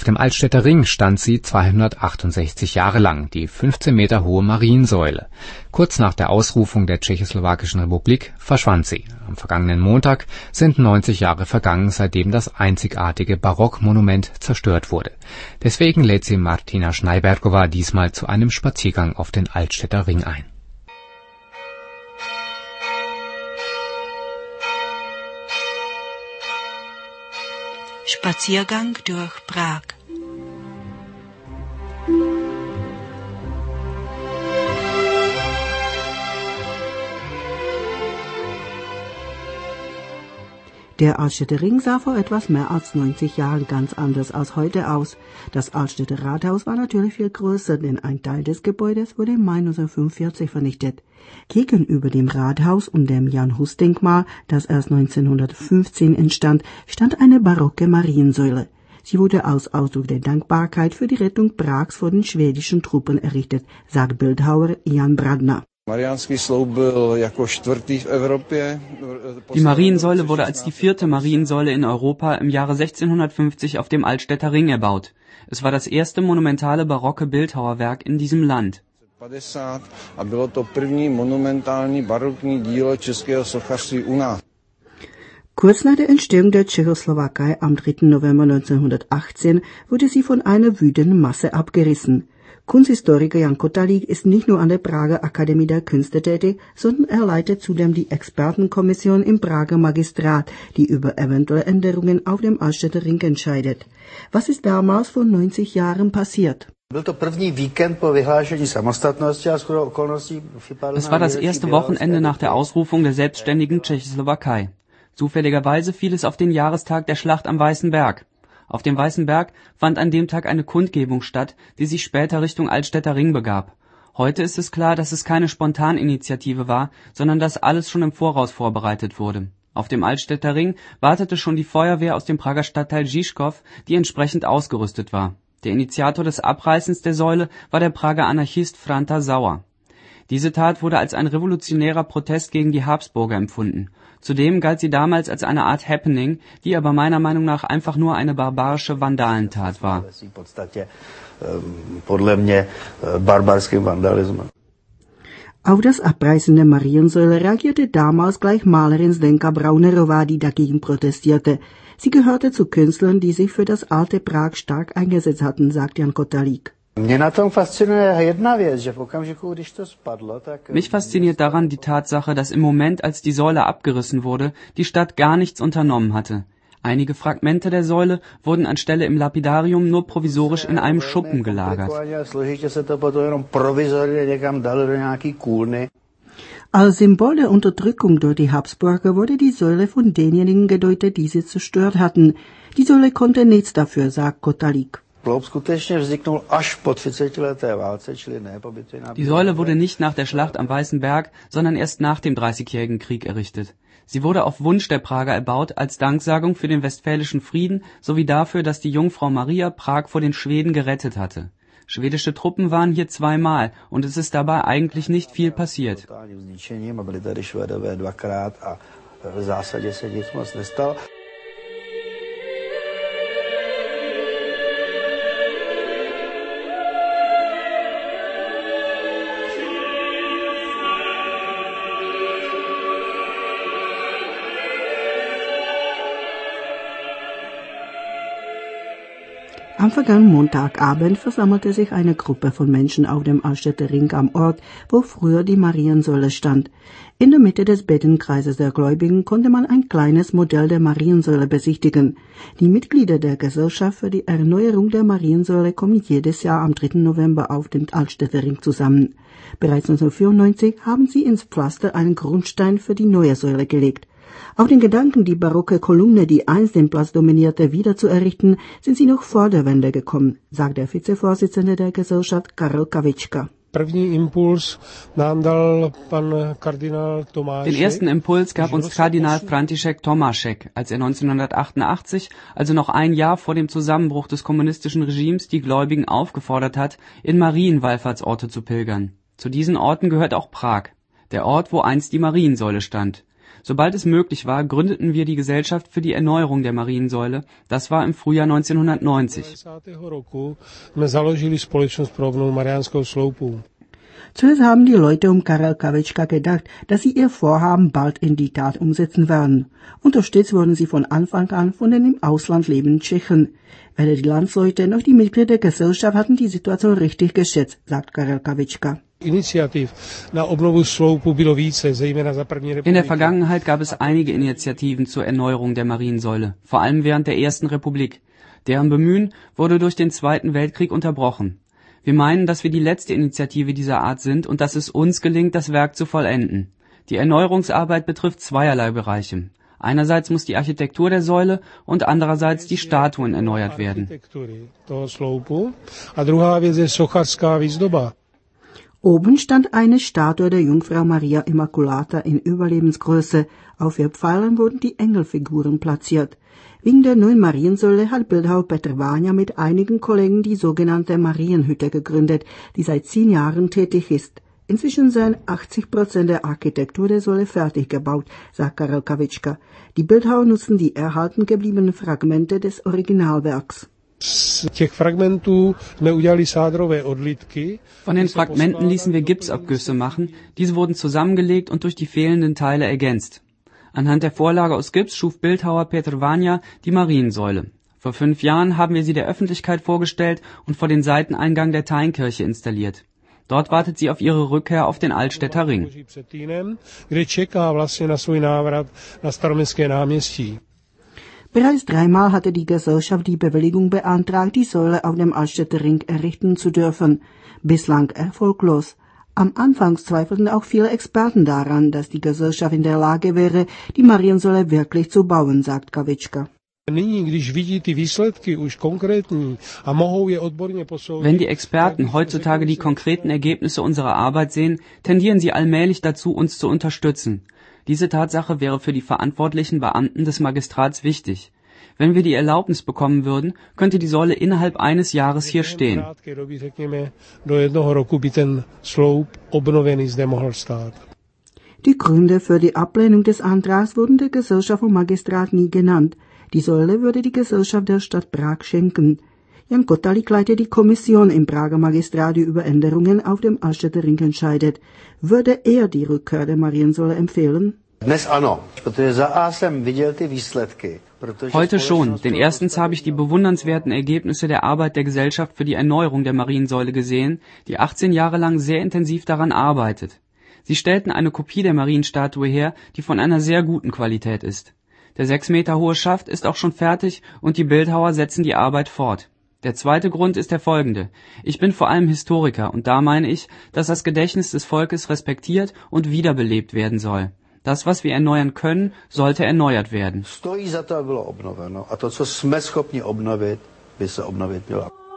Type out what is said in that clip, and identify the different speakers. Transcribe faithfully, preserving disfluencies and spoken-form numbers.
Speaker 1: dem Altstädter Ring stand sie zweihundertachtundsechzig Jahre lang, die fünfzehn Meter hohe Mariensäule. Kurz nach der Ausrufung der Tschechoslowakischen Republik verschwand sie. Am vergangenen Montag sind neunzig Jahre vergangen, seitdem das einzigartige Barockmonument zerstört wurde. Deswegen lädt sie Martina Schneibergova diesmal zu einem Spaziergang auf den Altstädter Ring ein.
Speaker 2: Spaziergang durch Prag.
Speaker 3: Der Altstädter Ring sah vor etwas mehr als neunzig Jahren ganz anders als heute aus. Das Altstädter Rathaus war natürlich viel größer, denn ein Teil des Gebäudes wurde im Mai neunzehnhundertfünfundvierzig vernichtet. Gegenüber dem Rathaus und dem Jan-Hus-Denkmal, das erst neunzehnhundertfünfzehn entstand, stand eine barocke Mariensäule. Sie wurde als Ausdruck der Dankbarkeit für die Rettung Prags vor den schwedischen Truppen errichtet, sagt Bildhauer Jan Bradna.
Speaker 4: Die Mariensäule wurde als die vierte Mariensäule in Europa im Jahre sechzehnhundertfünfzig auf dem Altstädter Ring erbaut. Es war das erste monumentale barocke Bildhauerwerk in diesem Land.
Speaker 3: Kurz nach der Entstehung der Tschechoslowakei am dritten November neunzehnhundertachtzehn wurde sie von einer wütenden Masse abgerissen. Kunsthistoriker Jan Kotalík ist nicht nur an der Prager Akademie der Künste tätig, sondern er leitet zudem die Expertenkommission im Prager Magistrat, die über eventuelle Änderungen auf dem Altstädter Ring entscheidet. Was ist damals vor neunzig Jahren passiert?
Speaker 4: Es war das erste Wochenende nach der Ausrufung der selbstständigen Tschechoslowakei. Zufälligerweise fiel es auf den Jahrestag der Schlacht am Weißen Berg. Auf dem Weißen Berg fand an dem Tag eine Kundgebung statt, die sich später Richtung Altstädter Ring begab. Heute ist es klar, dass es keine Spontaninitiative war, sondern dass alles schon im Voraus vorbereitet wurde. Auf dem Altstädter Ring wartete schon die Feuerwehr aus dem Prager Stadtteil Žižkov, die entsprechend ausgerüstet war. Der Initiator des Abreißens der Säule war der Prager Anarchist Franta Sauer. Diese Tat wurde als ein revolutionärer Protest gegen die Habsburger empfunden. Zudem galt sie damals als eine Art Happening, die aber meiner Meinung nach einfach nur eine barbarische Vandalentat war.
Speaker 3: Auf das Abreißen der Mariensäule reagierte damals gleich Malerin Zdenka Braunerová, die dagegen protestierte. Sie gehörte zu Künstlern, die sich für das alte Prag stark eingesetzt hatten, sagt Jan Kotalík.
Speaker 4: Mich fasziniert daran die Tatsache, dass im Moment, als die Säule abgerissen wurde, die Stadt gar nichts unternommen hatte. Einige Fragmente der Säule wurden anstelle im Lapidarium nur provisorisch in einem Schuppen gelagert.
Speaker 3: Als Symbol der Unterdrückung durch die Habsburger wurde die Säule von denjenigen gedeutet, die sie zerstört hatten. Die Säule konnte nichts dafür, sagt Kotalík.
Speaker 4: Die Säule wurde nicht nach der Schlacht am Weißen Berg, sondern erst nach dem Dreißigjährigen Krieg errichtet. Sie wurde auf Wunsch der Prager erbaut, als Danksagung für den Westfälischen Frieden sowie dafür, dass die Jungfrau Maria Prag vor den Schweden gerettet hatte. Schwedische Truppen waren hier zweimal und es ist dabei eigentlich nicht viel passiert.
Speaker 3: Am vergangenen Montagabend versammelte sich eine Gruppe von Menschen auf dem Altstädter Ring am Ort, wo früher die Mariensäule stand. In der Mitte des Bettenkreises der Gläubigen konnte man ein kleines Modell der Mariensäule besichtigen. Die Mitglieder der Gesellschaft für die Erneuerung der Mariensäule kommen jedes Jahr am dritten November auf dem Altstädter Ring zusammen. Bereits neunzehnhundertvierundneunzig haben sie ins Pflaster einen Grundstein für die neue Säule gelegt. Auf den Gedanken, die barocke Kolumne, die einst den Platz dominierte, wieder zu errichten, sind sie noch vor der Wende gekommen, sagt der Vizevorsitzende der Gesellschaft Karel Kavička.
Speaker 4: Den ersten Impuls gab uns Kardinal František Tomášek, als er neunzehnhundertachtundachtzig, also noch ein Jahr vor dem Zusammenbruch des kommunistischen Regimes, die Gläubigen aufgefordert hat, in Marienwallfahrtsorte zu pilgern. Zu diesen Orten gehört auch Prag, der Ort, wo einst die Mariensäule stand. Sobald es möglich war, gründeten wir die Gesellschaft für die Erneuerung der Mariensäule. Das war im Frühjahr neunzehnhundertneunzig.
Speaker 3: Zuerst haben die Leute um Karel Kawečka gedacht, dass sie ihr Vorhaben bald in die Tat umsetzen werden. Unterstützt wurden sie von Anfang an von den im Ausland lebenden Tschechen. Weder die Landsleute noch die Mitglieder der Gesellschaft hatten die Situation richtig geschätzt, sagt Karel Kawečka.
Speaker 4: In der Vergangenheit gab es einige Initiativen zur Erneuerung der Mariensäule, vor allem während der Ersten Republik. Deren Bemühen wurde durch den Zweiten Weltkrieg unterbrochen. Wir meinen, dass wir die letzte Initiative dieser Art sind und dass es uns gelingt, das Werk zu vollenden. Die Erneuerungsarbeit betrifft zweierlei Bereiche. Einerseits muss die Architektur der Säule und andererseits die Statuen erneuert werden.
Speaker 3: Oben stand eine Statue der Jungfrau Maria Immaculata in Überlebensgröße. Auf ihr Pfeilern wurden die Engelfiguren platziert. Wegen der neuen Mariensäule hat Bildhauer Petr Vania mit einigen Kollegen die sogenannte Marienhütte gegründet, die seit zehn Jahren tätig ist. Inzwischen seien achtzig Prozent der Architektur der Säule fertig gebaut, sagt Karel Kawečka. Die Bildhauer nutzen die erhalten gebliebenen Fragmente des Originalwerks.
Speaker 4: Von den Fragmenten ließen wir Gipsabgüsse machen. Diese wurden zusammengelegt und durch die fehlenden Teile ergänzt. Anhand der Vorlage aus Gips schuf Bildhauer Petr Vania die Mariensäule. Vor fünf Jahren haben wir sie der Öffentlichkeit vorgestellt und vor den Seiteneingang der Teinkirche installiert. Dort wartet sie auf ihre Rückkehr auf den Altstädter Ring.
Speaker 3: Bereits dreimal hatte die Gesellschaft die Bewilligung beantragt, die Säule auf dem Altstädter Ring errichten zu dürfen. Bislang erfolglos. Am Anfang zweifelten auch viele Experten daran, dass die Gesellschaft in der Lage wäre, die Mariensäule wirklich zu bauen, sagt Kawečka.
Speaker 4: Wenn die Experten heutzutage die konkreten Ergebnisse unserer Arbeit sehen, tendieren sie allmählich dazu, uns zu unterstützen. Diese Tatsache wäre für die verantwortlichen Beamten des Magistrats wichtig. Wenn wir die Erlaubnis bekommen würden, könnte die Säule innerhalb eines Jahres hier stehen.
Speaker 3: Die Gründe für die Ablehnung des Antrags wurden der Gesellschaft vom Magistrat nie genannt. Die Säule würde die Gesellschaft der Stadt Prag schenken. Jan Kotalík leitet die Kommission im Prager Magistrat, die über Änderungen auf dem Altstädter Ring entscheidet. Würde er die Rückkehr der Mariensäule empfehlen?
Speaker 4: Heute schon, denn erstens habe ich die bewundernswerten Ergebnisse der Arbeit der Gesellschaft für die Erneuerung der Mariensäule gesehen, die achtzehn Jahre lang sehr intensiv daran arbeitet. Sie stellten eine Kopie der Marienstatue her, die von einer sehr guten Qualität ist. Der sechs Meter hohe Schaft ist auch schon fertig und die Bildhauer setzen die Arbeit fort. Der zweite Grund ist der folgende. Ich bin vor allem Historiker und da meine ich, dass das Gedächtnis des Volkes respektiert und wiederbelebt werden soll. Das, was wir erneuern können, sollte erneuert werden.
Speaker 2: Stojí za to, aby bylo obnoveno. A to, co jsme schopni obnovit, by se obnovit mělo.